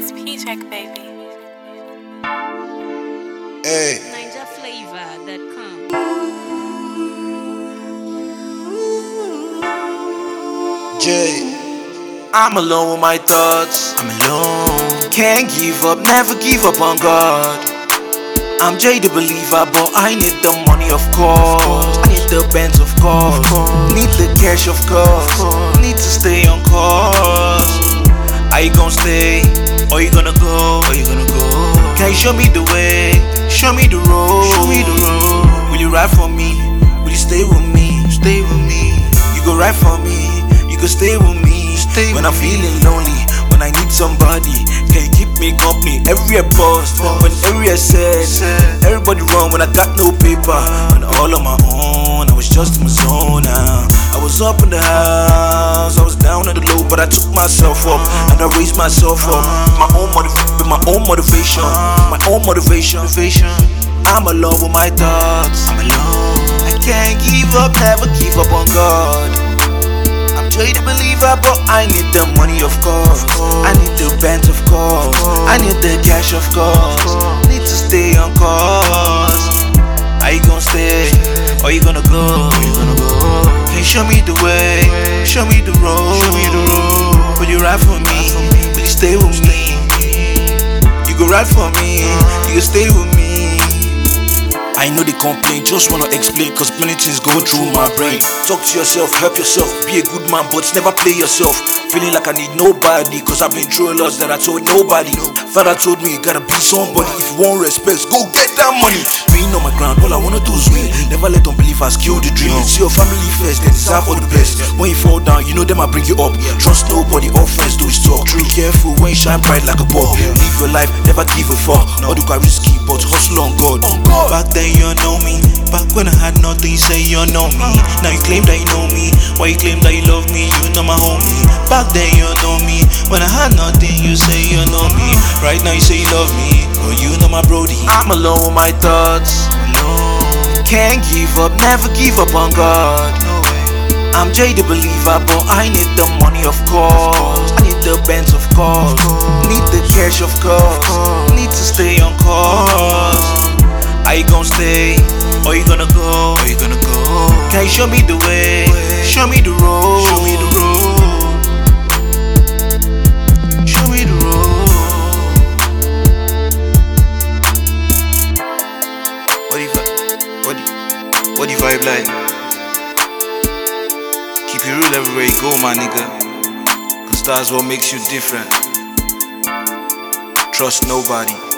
It's P-Jack, baby. Hey, NigerFlavor.com. Jay. I'm alone with my thoughts. I'm alone. Can't give up, never give up on God. I'm Jay the believer, but I need the money, of course. I need the Benz, of course. Need the cash, of course. Need to stay on course. Are you gonna stay? Or you gonna go? Are you gonna go? Can you show me the way? Show me the road. Show me the road. Will you ride for me? Will you stay with me? Stay with me. You go ride for me. You go stay with me. Stay when I'm feeling lonely. When I need somebody. Can you keep me company? Everywhere bust. When everywhere said. Everybody run when I got no paper. And all on my own. I was just in my zone now. I was up in the house. I was down on the low, but I took myself up. And I raised myself up. My own motivation. My own motivation. I'm alone with my thoughts. I'm alone. I can't give up, never give up on God. I'm Jay the believer, but I need the money, of course. I need the Benz, of course. I need the cash, of course. Need to stay on course. Are you gonna stay? Or you gonna go? Can you show me the way? Show me the road. Will you ride for me? Will you stay with me? You go ride for me. You go stay with me. I know they complain, just wanna explain, cause many things go through my brain. Talk to yourself, help yourself, be a good man, but never play yourself. Feeling like I need nobody, cause I've been through a lot that I told nobody. Father told me, you gotta be somebody. If you want respect, go get that money. Being on my ground, all I wanna do is win. Never let unbelievers kill the dream. See your family first, they deserve all the best. When you fall down, you know them I bring you up. Trust nobody, all friends do is talk. Be careful when you shine bright like a ball. Live your life, never give a fuck. All do risky, but hustle on God. Back then you know me. Back when I had nothing, you say you know me. Now you claim that you know me. Why you claim that you love me? You know my homie. Back then you know me. When I had nothing, you say you know me. Right now you say you love me. But you know my brody. I'm alone with my thoughts. Can't give up, never give up on God. I'm Jay the believer, but I need the money, of course. I need the Benz, of course. Need the cash, of course. Need to stay on course. Are you gonna stay? Or you gonna go? Can you show me the way? Show me the road. Show me the road. What the vibe like? Keep it real everywhere you go, my nigga. Cause that's what makes you different. Trust nobody.